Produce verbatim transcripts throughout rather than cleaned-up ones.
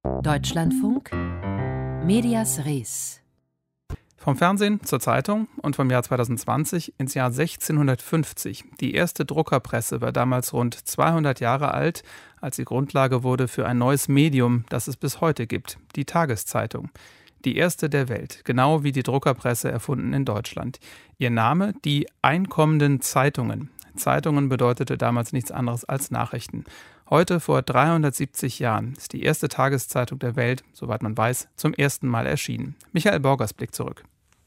Deutschlandfunk Medias Res. Vom Fernsehen zur Zeitung und vom Jahr zweitausendzwanzig ins Jahr sechzehnhundertfünfzig. Die erste Druckerpresse war damals rund zweihundert Jahre alt, als sie Grundlage wurde für ein neues Medium, das es bis heute gibt, die Tageszeitung. Die erste der Welt, genau wie die Druckerpresse erfunden in Deutschland. Ihr Name, die Einkommenden Zeitungen. Zeitungen bedeutete damals nichts anderes als Nachrichten. Heute, vor dreihundertsiebzig Jahren, ist die erste Tageszeitung der Welt, soweit man weiß, zum ersten Mal erschienen. Michael Borgers blickt zurück.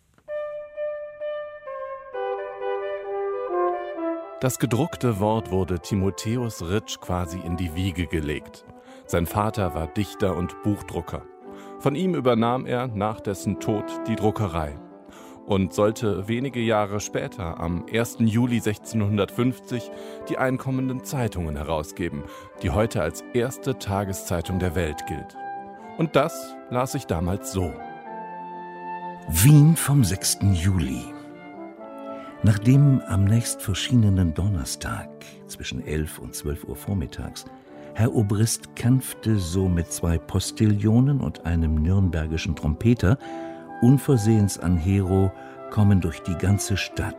Das gedruckte Wort wurde Timotheus Ritsch quasi in die Wiege gelegt. Sein Vater war Dichter und Buchdrucker. Von ihm übernahm er nach dessen Tod die Druckerei und sollte wenige Jahre später, am ersten Juli sechzehnhundertfünfzig, die Einkommenden Zeitungen herausgeben, die heute als erste Tageszeitung der Welt gilt. Und das las ich damals so. Wien vom sechsten Juli. Nachdem am nächstverschienenen Donnerstag zwischen elf und zwölf Uhr vormittags Herr Obrist kämpfte so mit zwei Postillionen und einem nürnbergischen Trompeter unversehens an Hero kommen durch die ganze Stadt.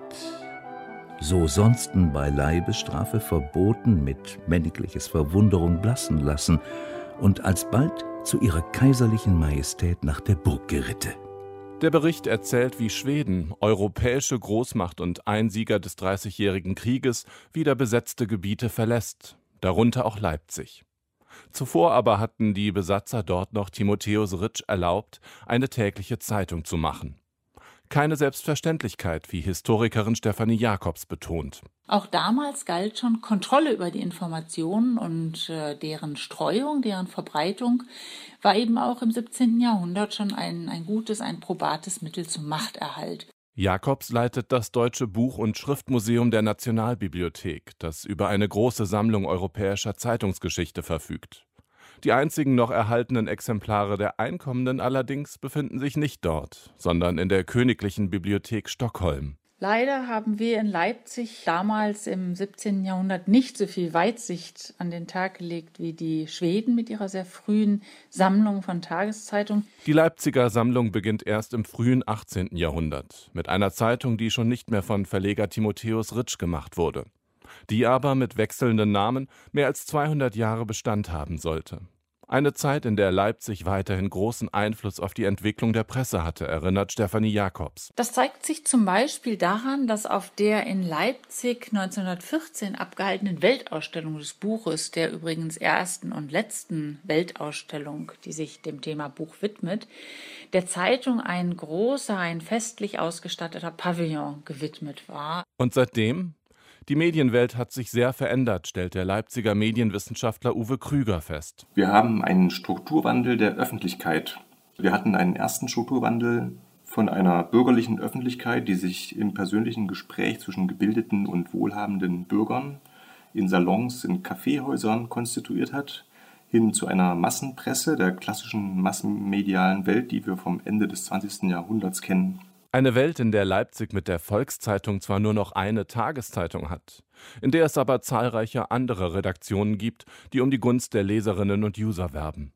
So sonsten bei Leibesstrafe verboten, mit männliches Verwunderung blassen lassen und alsbald zu ihrer kaiserlichen Majestät nach der Burg geritte. Der Bericht erzählt, wie Schweden, europäische Großmacht und Einsieger des Dreißigjährigen Krieges, wieder besetzte Gebiete verlässt, darunter auch Leipzig. Zuvor aber hatten die Besatzer dort noch Timotheus Ritsch erlaubt, eine tägliche Zeitung zu machen. Keine Selbstverständlichkeit, wie Historikerin Stefanie Jacobs betont. Auch damals galt schon Kontrolle über die Informationen und äh, deren Streuung, deren Verbreitung war eben auch im siebzehnten Jahrhundert schon ein, ein gutes, ein probates Mittel zum Machterhalt. Jacobs leitet das Deutsche Buch- und Schriftmuseum der Nationalbibliothek, das über eine große Sammlung europäischer Zeitungsgeschichte verfügt. Die einzigen noch erhaltenen Exemplare der Einkommenden allerdings befinden sich nicht dort, sondern in der Königlichen Bibliothek Stockholm. Leider haben wir in Leipzig damals im siebzehnten Jahrhundert nicht so viel Weitsicht an den Tag gelegt wie die Schweden mit ihrer sehr frühen Sammlung von Tageszeitungen. Die Leipziger Sammlung beginnt erst im frühen achtzehnten Jahrhundert mit einer Zeitung, die schon nicht mehr von Verleger Timotheus Ritsch gemacht wurde, die aber mit wechselnden Namen mehr als zweihundert Jahre Bestand haben sollte. Eine Zeit, in der Leipzig weiterhin großen Einfluss auf die Entwicklung der Presse hatte, erinnert Stefanie Jacobs. Das zeigt sich zum Beispiel daran, dass auf der in Leipzig neunzehnhundertvierzehn abgehaltenen Weltausstellung des Buches, der übrigens ersten und letzten Weltausstellung, die sich dem Thema Buch widmet, der Zeitung ein großer, ein festlich ausgestatteter Pavillon gewidmet war. Und seitdem? Die Medienwelt hat sich sehr verändert, stellt der Leipziger Medienwissenschaftler Uwe Krüger fest. Wir haben einen Strukturwandel der Öffentlichkeit. Wir hatten einen ersten Strukturwandel von einer bürgerlichen Öffentlichkeit, die sich im persönlichen Gespräch zwischen gebildeten und wohlhabenden Bürgern in Salons, in Kaffeehäusern konstituiert hat, hin zu einer Massenpresse der klassischen massenmedialen Welt, die wir vom Ende des zwanzigsten Jahrhunderts kennen. Eine Welt, in der Leipzig mit der Volkszeitung zwar nur noch eine Tageszeitung hat, in der es aber zahlreiche andere Redaktionen gibt, die um die Gunst der Leserinnen und User werben.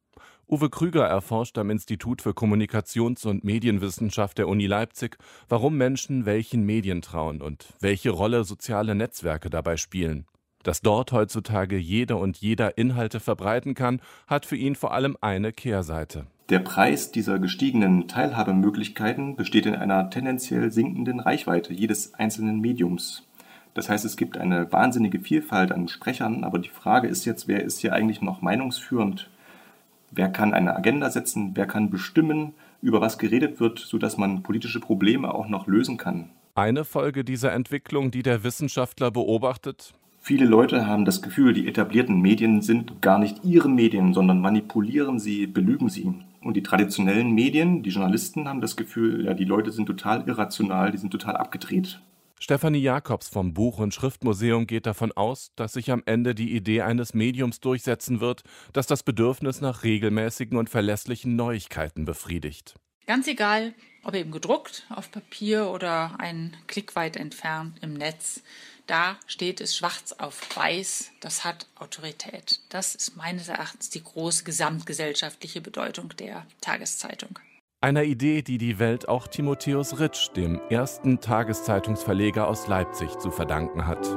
Uwe Krüger erforscht am Institut für Kommunikations- und Medienwissenschaft der Uni Leipzig, warum Menschen welchen Medien trauen und welche Rolle soziale Netzwerke dabei spielen. Dass dort heutzutage jede und jeder Inhalte verbreiten kann, hat für ihn vor allem eine Kehrseite. Der Preis dieser gestiegenen Teilhabemöglichkeiten besteht in einer tendenziell sinkenden Reichweite jedes einzelnen Mediums. Das heißt, es gibt eine wahnsinnige Vielfalt an Sprechern, aber die Frage ist jetzt, wer ist hier eigentlich noch meinungsführend? Wer kann eine Agenda setzen? Wer kann bestimmen, über was geredet wird, sodass man politische Probleme auch noch lösen kann? Eine Folge dieser Entwicklung, die der Wissenschaftler beobachtet: Viele Leute haben das Gefühl, die etablierten Medien sind gar nicht ihre Medien, sondern manipulieren sie, belügen sie. Und die traditionellen Medien, die Journalisten, haben das Gefühl, ja, die Leute sind total irrational, die sind total abgedreht. Stefanie Jacobs vom Buch- und Schriftmuseum geht davon aus, dass sich am Ende die Idee eines Mediums durchsetzen wird, das das Bedürfnis nach regelmäßigen und verlässlichen Neuigkeiten befriedigt. Ganz egal, ob eben gedruckt auf Papier oder einen Klick weit entfernt im Netz. da steht es schwarz auf weiß, das hat Autorität. Das ist meines Erachtens die große gesamtgesellschaftliche Bedeutung der Tageszeitung. Einer Idee, die die Welt auch Timotheus Ritsch, dem ersten Tageszeitungsverleger aus Leipzig, zu verdanken hat.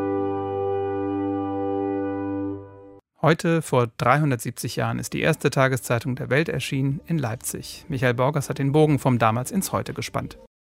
Heute, vor dreihundertsiebzig Jahren, ist die erste Tageszeitung der Welt erschienen in Leipzig. Michael Borgers hat den Bogen vom Damals ins Heute gespannt.